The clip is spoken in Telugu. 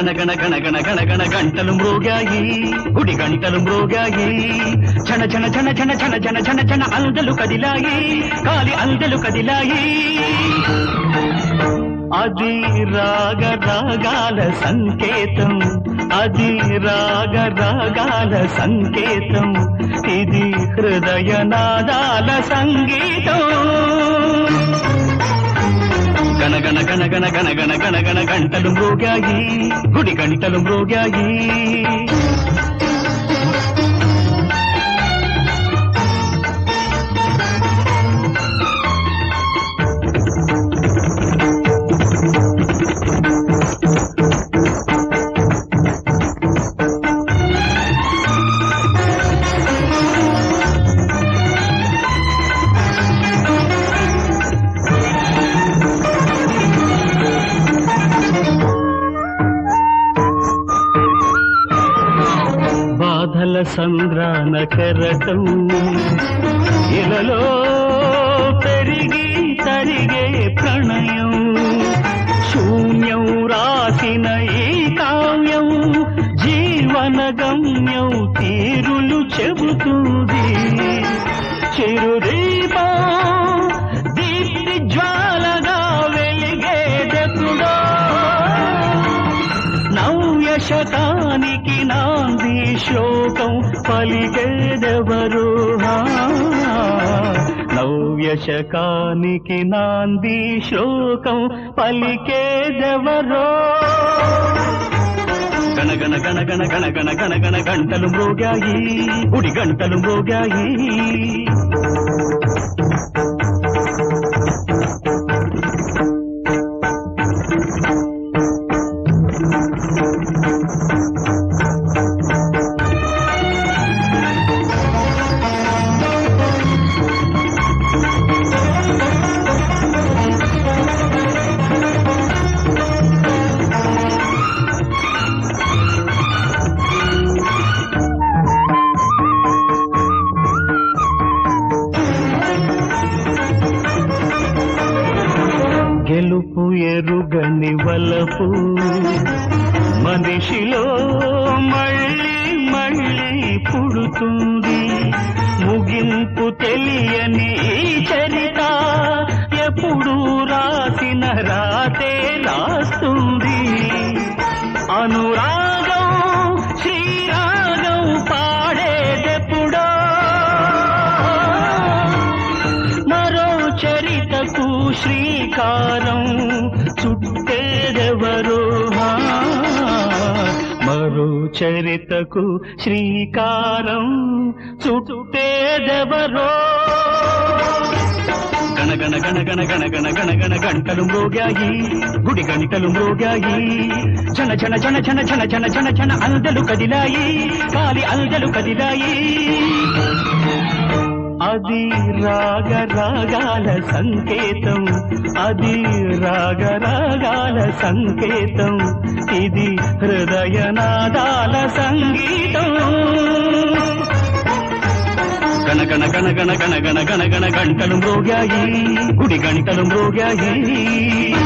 గణ గణ గణ గణ గణ గంటలు మ్రోగాయి గుడి గంటలు మ్రోగాయి ఛన ఛన ఛన ఛన ఛన ఛన ఛన ఛన అందలు కదిలాయి కాలి అందలు కదిలాయి అది రాగ రాగాల సంకేతం అది రాగ రాగాల సంకేతం ఇది హృదయ నాదాల సంగీతం గణ గణ గణ గణ గణ గణ గణ గణ గంటలు మ్రోగాయి గుడి గంటలు మ్రోగాయి బాధల సంద్రాన కెరటం ఇలలో పెరిగి తరిగే ప్రణయం శూన్యం రాసిన ఈ కావ్యం జీవన గమ్యం తీరులు చెబుతుంది చిరుదీపం దీప్తి జ్వాలగా వెలిగేదెప్పుడో నవ్య శతానికి నాంది శ్లోకం పలికేదెవరు నవ్య శకానికి నాంది శ్లోకం పలికేదెవరో గణ గణ గణ గణ గణ గణ గణ గణ గంటలు మ్రోగాయి గుడి గంటలు మ్రోగాయి గెలుపు ఎరుగని వలపు మనిషిలో మళ్ళీ మళ్ళీ పుడుతుంది ముగింపు తెలియని చరిత ఎప్పుడు రాసిన రాతే రాస్తుంది అనురాగం శ్రీరాగం పాడేదెప్పుడో మరో చరితకు శ్రీకారం చుట్టేదెవరో మరో చరితకు శ్రీకారం చుట్టేదెవరో గణ గణ గణ గణ గణ గణ గణ గణ గంటలు మ్రోగాయి గుడి గంటలు మ్రోగాయి ఛన ఛన ఛన ఛన ఛన ఛన ఛన ఛన అందలు కదిలాయి కాలి అందలు కదిలాయి అది రాగ రాగాల సంకేతం అది రాగ రాగాల సంకేతం ఇది హృదయ నాదాల సంగీతం గణ గణ గణ గణ గణ గణ గణ గణ గంటలు మ్రోగాయి గుడి గంటలు మ్రోగాయి